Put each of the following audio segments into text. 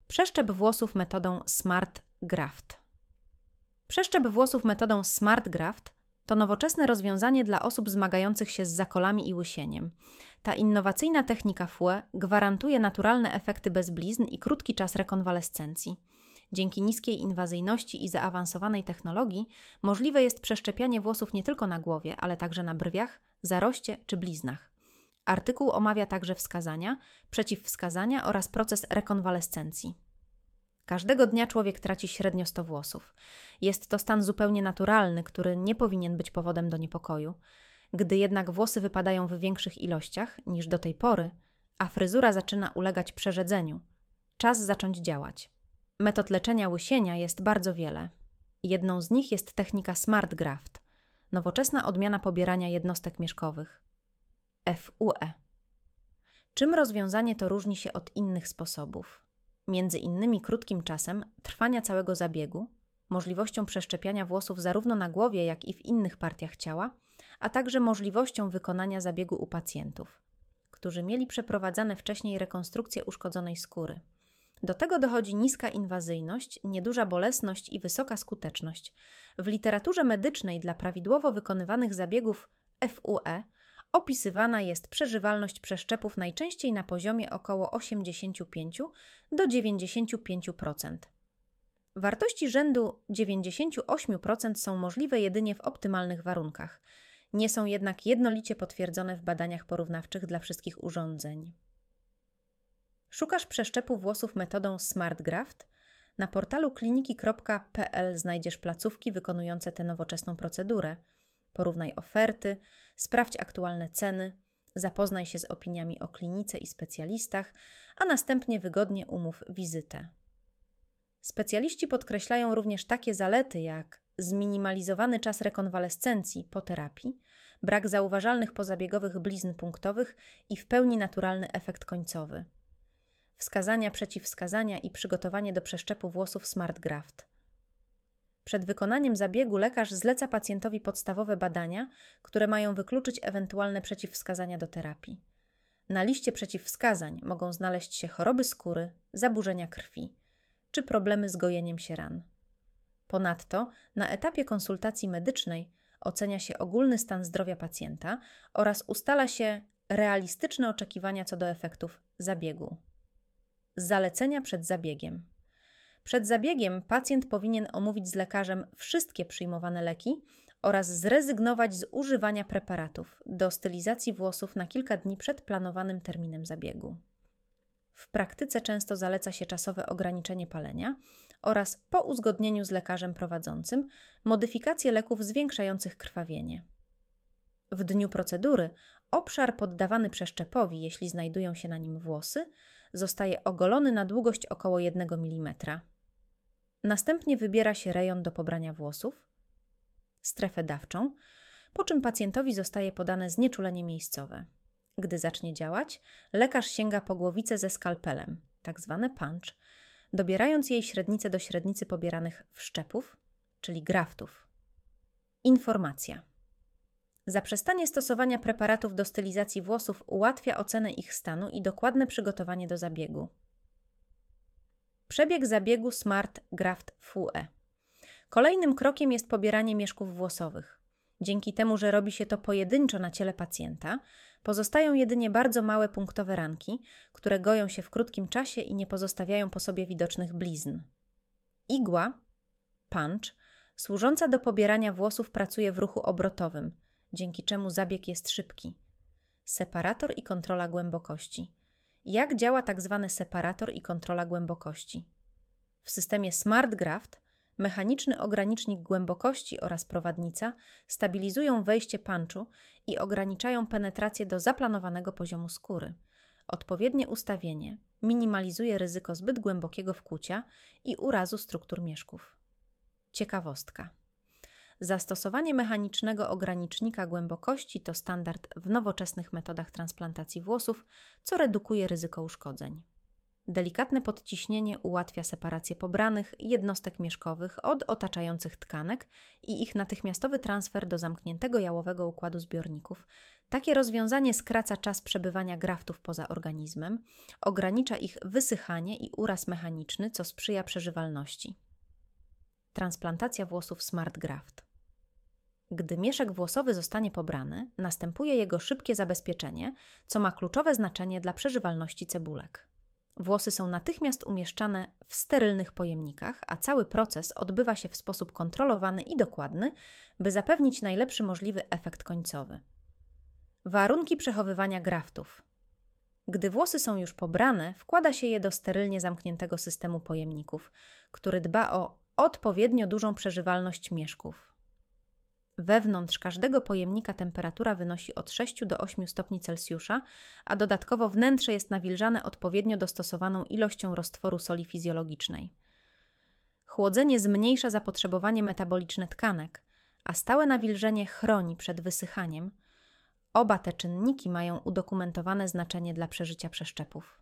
Przeszczep włosów metodą Smart Graft. Przeszczep włosów metodą Smart Graft to nowoczesne rozwiązanie dla osób zmagających się z zakolami i łysieniem. Ta innowacyjna technika FUE gwarantuje naturalne efekty bez blizn i krótki czas rekonwalescencji. Dzięki niskiej inwazyjności i zaawansowanej technologii możliwe jest przeszczepianie włosów nie tylko na głowie, ale także na brwiach, zaroście czy bliznach. Artykuł omawia także wskazania, przeciwwskazania oraz proces rekonwalescencji. Każdego dnia człowiek traci średnio 100 włosów. Jest to stan zupełnie naturalny, który nie powinien być powodem do niepokoju. Gdy jednak włosy wypadają w większych ilościach niż do tej pory, a fryzura zaczyna ulegać przerzedzeniu, czas zacząć działać. Metod leczenia łysienia jest bardzo wiele. Jedną z nich jest technika Smart Graft, nowoczesna odmiana pobierania jednostek mieszkowych. FUE. Czym rozwiązanie to różni się od innych sposobów? Między innymi krótkim czasem trwania całego zabiegu, możliwością przeszczepiania włosów zarówno na głowie, jak i w innych partiach ciała, a także możliwością wykonania zabiegu u pacjentów, którzy mieli przeprowadzane wcześniej rekonstrukcję uszkodzonej skóry. Do tego dochodzi niska inwazyjność, nieduża bolesność i wysoka skuteczność. W literaturze medycznej dla prawidłowo wykonywanych zabiegów FUE opisywana jest przeżywalność przeszczepów najczęściej na poziomie około 85 do 95%. Wartości rzędu 98% są możliwe jedynie w optymalnych warunkach. Nie są jednak jednolicie potwierdzone w badaniach porównawczych dla wszystkich urządzeń. Szukasz przeszczepu włosów metodą Smart Graft? Na portalu kliniki.pl znajdziesz placówki wykonujące tę nowoczesną procedurę. Porównaj oferty, sprawdź aktualne ceny, zapoznaj się z opiniami o klinice i specjalistach, a następnie wygodnie umów wizytę. Specjaliści podkreślają również takie zalety jak zminimalizowany czas rekonwalescencji po terapii, brak zauważalnych pozabiegowych blizn punktowych i w pełni naturalny efekt końcowy. Wskazania, przeciwwskazania i przygotowanie do przeszczepu włosów Smart Graft. Przed wykonaniem zabiegu lekarz zleca pacjentowi podstawowe badania, które mają wykluczyć ewentualne przeciwwskazania do terapii. Na liście przeciwwskazań mogą znaleźć się choroby skóry, zaburzenia krwi czy problemy z gojeniem się ran. Ponadto na etapie konsultacji medycznej ocenia się ogólny stan zdrowia pacjenta oraz ustala się realistyczne oczekiwania co do efektów zabiegu. Zalecenia przed zabiegiem. Przed zabiegiem pacjent powinien omówić z lekarzem wszystkie przyjmowane leki oraz zrezygnować z używania preparatów do stylizacji włosów na kilka dni przed planowanym terminem zabiegu. W praktyce często zaleca się czasowe ograniczenie palenia oraz po uzgodnieniu z lekarzem prowadzącym modyfikację leków zwiększających krwawienie. W dniu procedury obszar poddawany przeszczepowi, jeśli znajdują się na nim włosy, zostaje ogolony na długość około 1 mm. Następnie wybiera się rejon do pobrania włosów, strefę dawczą, po czym pacjentowi zostaje podane znieczulenie miejscowe. Gdy zacznie działać, lekarz sięga po głowicę ze skalpelem, tzw. punch, dobierając jej średnicę do średnicy pobieranych wszczepów, czyli graftów. Informacja. Zaprzestanie stosowania preparatów do stylizacji włosów ułatwia ocenę ich stanu i dokładne przygotowanie do zabiegu. Przebieg zabiegu Smart Graft FUE. Kolejnym krokiem jest pobieranie mieszków włosowych. Dzięki temu, że robi się to pojedynczo na ciele pacjenta, pozostają jedynie bardzo małe punktowe ranki, które goją się w krótkim czasie i nie pozostawiają po sobie widocznych blizn. Igła, punch, służąca do pobierania włosów pracuje w ruchu obrotowym, dzięki czemu zabieg jest szybki. Separator i kontrola głębokości. Jak działa tzw. separator i kontrola głębokości? W systemie Smart Graft mechaniczny ogranicznik głębokości oraz prowadnica stabilizują wejście punchu i ograniczają penetrację do zaplanowanego poziomu skóry. Odpowiednie ustawienie minimalizuje ryzyko zbyt głębokiego wkłucia i urazu struktur mieszków. Ciekawostka. Zastosowanie mechanicznego ogranicznika głębokości to standard w nowoczesnych metodach transplantacji włosów, co redukuje ryzyko uszkodzeń. Delikatne podciśnienie ułatwia separację pobranych jednostek mieszkowych od otaczających tkanek i ich natychmiastowy transfer do zamkniętego jałowego układu zbiorników, Takie rozwiązanie skraca czas przebywania graftów poza organizmem, ogranicza ich wysychanie i uraz mechaniczny, co sprzyja przeżywalności. Transplantacja włosów Smart Graft. Gdy mieszek włosowy zostanie pobrany, następuje jego szybkie zabezpieczenie, co ma kluczowe znaczenie dla przeżywalności cebulek. Włosy są natychmiast umieszczane w sterylnych pojemnikach, a cały proces odbywa się w sposób kontrolowany i dokładny, by zapewnić najlepszy możliwy efekt końcowy. Warunki przechowywania graftów. Gdy włosy są już pobrane, wkłada się je do sterylnie zamkniętego systemu pojemników, który dba o odpowiednio dużą przeżywalność mieszków. Wewnątrz każdego pojemnika temperatura wynosi od 6 do 8 stopni Celsjusza, a dodatkowo wnętrze jest nawilżane odpowiednio dostosowaną ilością roztworu soli fizjologicznej. Chłodzenie zmniejsza zapotrzebowanie metaboliczne tkanek, a stałe nawilżenie chroni przed wysychaniem. Oba te czynniki mają udokumentowane znaczenie dla przeżycia przeszczepów.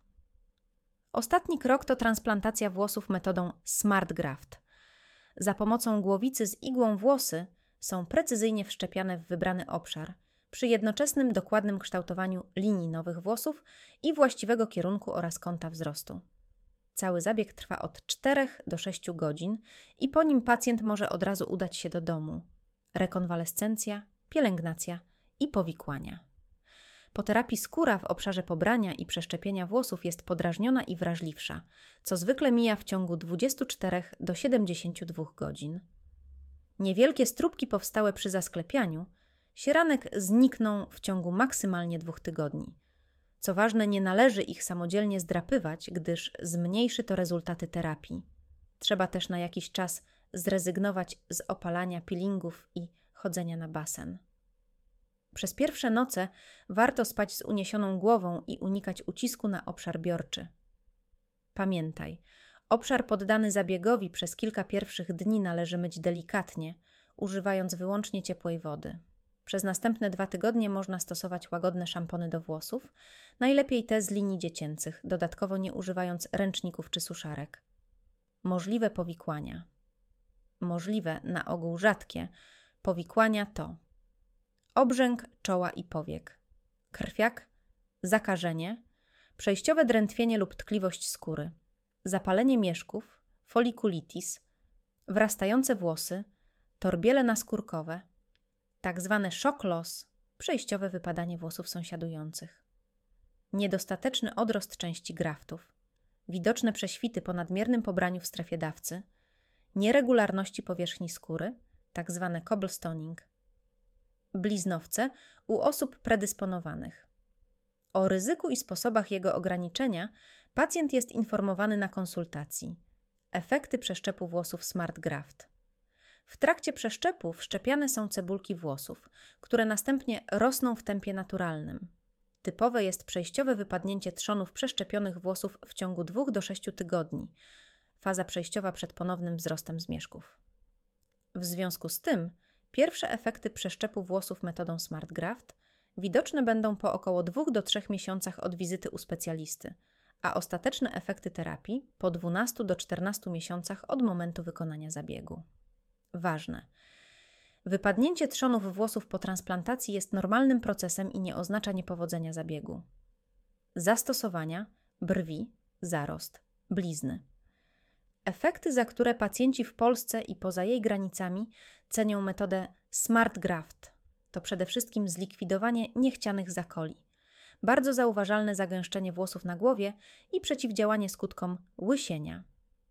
Ostatni krok to transplantacja włosów metodą Smart Graft. Za pomocą głowicy z igłą włosy są precyzyjnie wszczepiane w wybrany obszar, przy jednoczesnym dokładnym kształtowaniu linii nowych włosów i właściwego kierunku oraz kąta wzrostu. Cały zabieg trwa od 4 do 6 godzin i po nim pacjent może od razu udać się do domu. Rekonwalescencja, pielęgnacja i powikłania. Po terapii skóra w obszarze pobrania i przeszczepienia włosów jest podrażniona i wrażliwsza, co zwykle mija w ciągu 24 do 72 godzin. Niewielkie stróbki powstałe przy zasklepianiu, sieranek znikną w ciągu maksymalnie 2 tygodni. Co ważne, nie należy ich samodzielnie zdrapywać, gdyż zmniejszy to rezultaty terapii. Trzeba też na jakiś czas zrezygnować z opalania peelingów i chodzenia na basen. Przez pierwsze noce warto spać z uniesioną głową i unikać ucisku na obszar biorczy. Pamiętaj, obszar poddany zabiegowi przez kilka pierwszych dni należy myć delikatnie, używając wyłącznie ciepłej wody. Przez następne 2 tygodnie można stosować łagodne szampony do włosów, najlepiej te z linii dziecięcych, dodatkowo nie używając ręczników czy suszarek. Możliwe powikłania. Możliwe, na ogół rzadkie, powikłania to obrzęk czoła i powiek, krwiak, zakażenie, przejściowe drętwienie lub tkliwość skóry, zapalenie mieszków, folikulitis, wrastające włosy, torbiele naskórkowe, tak zwane shock loss, przejściowe wypadanie włosów sąsiadujących, niedostateczny odrost części graftów, widoczne prześwity po nadmiernym pobraniu w strefie dawcy, nieregularności powierzchni skóry, tak zwane cobblestoning, bliznowce u osób predysponowanych. O ryzyku i sposobach jego ograniczenia pacjent jest informowany na konsultacji. Efekty przeszczepu włosów Smart Graft. W trakcie przeszczepu wszczepiane są cebulki włosów, które następnie rosną w tempie naturalnym. Typowe jest przejściowe wypadnięcie trzonów przeszczepionych włosów w ciągu 2 do 6 tygodni, faza przejściowa przed ponownym wzrostem zmierzchów. W związku z tym pierwsze efekty przeszczepu włosów metodą Smart Graft widoczne będą po około 2 do 3 miesiącach od wizyty u specjalisty, a ostateczne efekty terapii po 12 do 14 miesiącach od momentu wykonania zabiegu. Ważne. Wypadnięcie trzonów włosów po transplantacji jest normalnym procesem i nie oznacza niepowodzenia zabiegu. Zastosowania: brwi, zarost, blizny. Efekty, za które pacjenci w Polsce i poza jej granicami cenią metodę Smart Graft, to przede wszystkim zlikwidowanie niechcianych zakoli, bardzo zauważalne zagęszczenie włosów na głowie i przeciwdziałanie skutkom łysienia.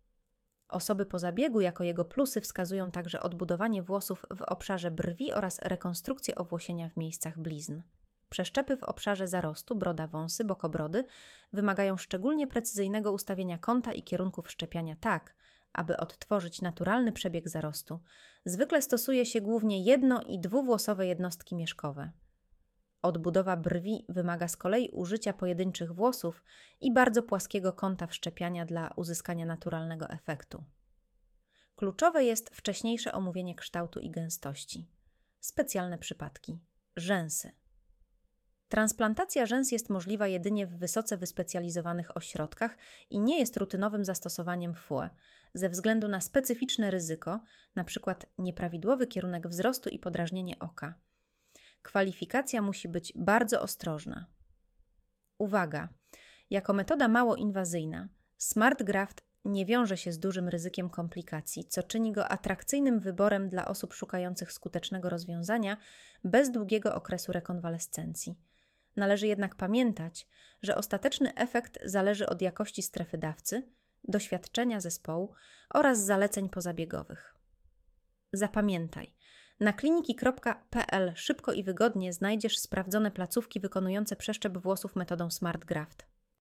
Osoby po zabiegu jako jego plusy wskazują także odbudowanie włosów w obszarze brwi oraz rekonstrukcję owłosienia w miejscach blizn. Przeszczepy w obszarze zarostu, broda, wąsy, bokobrody wymagają szczególnie precyzyjnego ustawienia kąta i kierunku wszczepiania tak, aby odtworzyć naturalny przebieg zarostu. Zwykle stosuje się głównie jedno- i dwuwłosowe jednostki mieszkowe. Odbudowa brwi wymaga z kolei użycia pojedynczych włosów i bardzo płaskiego kąta wszczepiania dla uzyskania naturalnego efektu. Kluczowe jest wcześniejsze omówienie kształtu i gęstości. Specjalne przypadki. Rzęsy. Transplantacja rzęs jest możliwa jedynie w wysoce wyspecjalizowanych ośrodkach i nie jest rutynowym zastosowaniem FUE ze względu na specyficzne ryzyko, np. nieprawidłowy kierunek wzrostu i podrażnienie oka. Kwalifikacja musi być bardzo ostrożna. Uwaga! Jako metoda mało inwazyjna, Smart Graft nie wiąże się z dużym ryzykiem komplikacji, co czyni go atrakcyjnym wyborem dla osób szukających skutecznego rozwiązania bez długiego okresu rekonwalescencji. Należy jednak pamiętać, że ostateczny efekt zależy od jakości strefy dawcy, doświadczenia zespołu oraz zaleceń pozabiegowych. Zapamiętaj, na kliniki.pl szybko i wygodnie znajdziesz sprawdzone placówki wykonujące przeszczep włosów metodą Smart Graft.